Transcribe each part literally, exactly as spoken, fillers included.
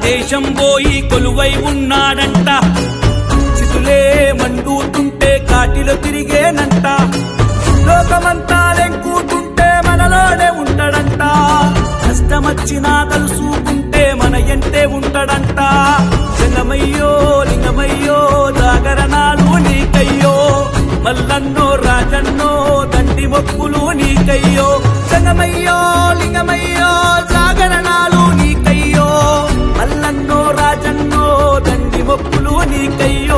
దేశం పోయి కొలువై ఉన్నాడంట చితులే మండుతుంటే కాటిలో తిరిగేనంట లోకమంతా లెంకుతుంటే మనలోనే ఉంటాడంట కష్టమచ్చినా తలుసుకుంటే మన ఎంటే ఉంటాడంట లింగమయ్యో లింగమయ్యో జాగరణాలు నీకయ్యో మల్లన్నో రాజన్నో దండి మొక్కులు నీకయ్యో లింగమయ్యో లింగమయ్యో జాగరణాలు నీకయ్యో మల్లన్నో రాజన్నో దండి మొక్కులు నీకయ్యో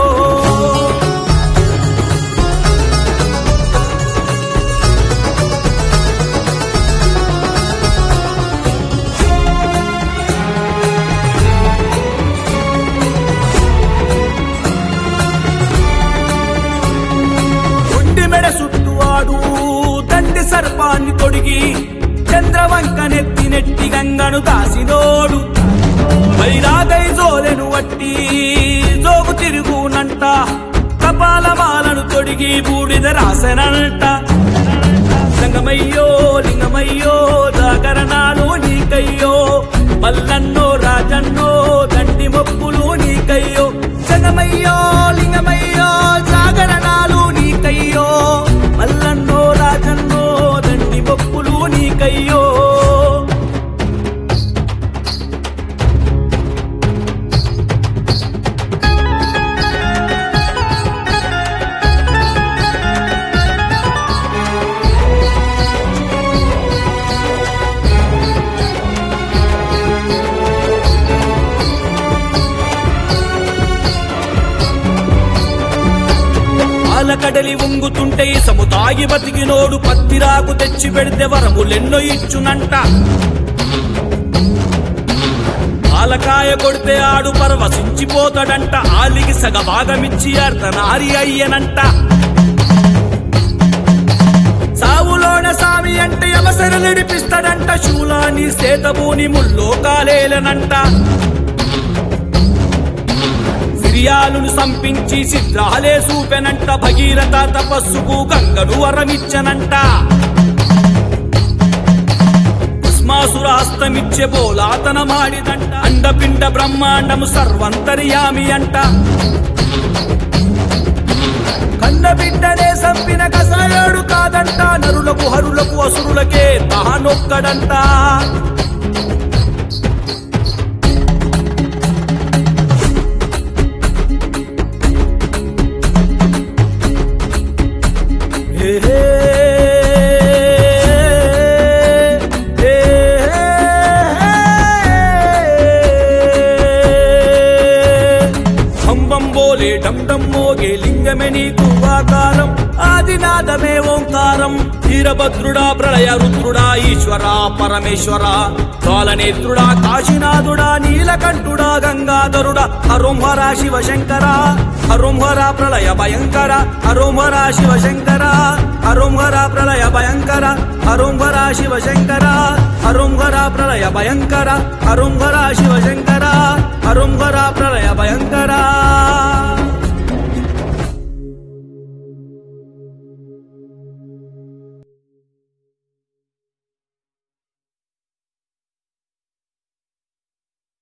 దండి సర్పాన్ని తొడిగి చంద్రవంక నెత్తి నెట్టి గంగను దాసినోడు వైరాగై జోలెను వట్టి జోగు తిరుగునంట కపాలమాలను తొడిగి బూడిద రాసనంట లింగమయ్యో లింగమయ్యో జాగరణాలు నీకయ్యో మల్లన్నో రాజన్నో దండి మొక్కులు నీకయ్యో లింగమయ్యో లింగమయ్యో జాగరణాలు నీకయ్యో మల్లన్నో రాజన్నో దండి మొక్కులు నీకయ్యో కడలి ఉంగుతుంటే సముదాయి బతికినోడు పత్తిరాకు తెచ్చి పెడితే వరములెన్నో ఇచ్చునంట ఆలకాయ కొడితే ఆడు పరవశించిపోతాడంట ఆలికి సగభాగమిచ్చి అర్ధనారి అయ్యనంట సావులోన సామి అంటే యమసరు నిడిపిస్తాడంట శూలాన్ని సేతబూని ముల్లోకాలేలనంట సిరియాలును సంపించి సిద్ధాలే చూపెనంట భగీరథ తపస్సుకు గంగను వరమిచ్చనంట భస్మాసురాస్తమిచ్చే బోలాతన మాడిదంట అండపిండ బ్రహ్మాండము సర్వంతర్యామి అంట కన్నబిడ్డనే సంపిన కసాయోడు కాదంట నరులకు హరులకు అసురులకే తానొక్కడంట మోగే లింగమే నీకు ఆకారం ఆదినాదమే ఓంకారం వీరభద్రుడా ప్రళయ రుద్రుడా ఈశ్వరా పరమేశ్వర కాలనేత్రుడా కాశీనాథుడా నీలకంఠుడా గంగాధరుడా హరోంహర శివశంకర హరోంహర ప్రళయ భయంకర హరోంహర శివశంకర హరోంహర ప్రళయ భయంకర హరోంహర శివశంకర హరోంహర ప్రళయ భయంకర హరోంహర శివశంకర హరోంహర ప్రళయ భయంకర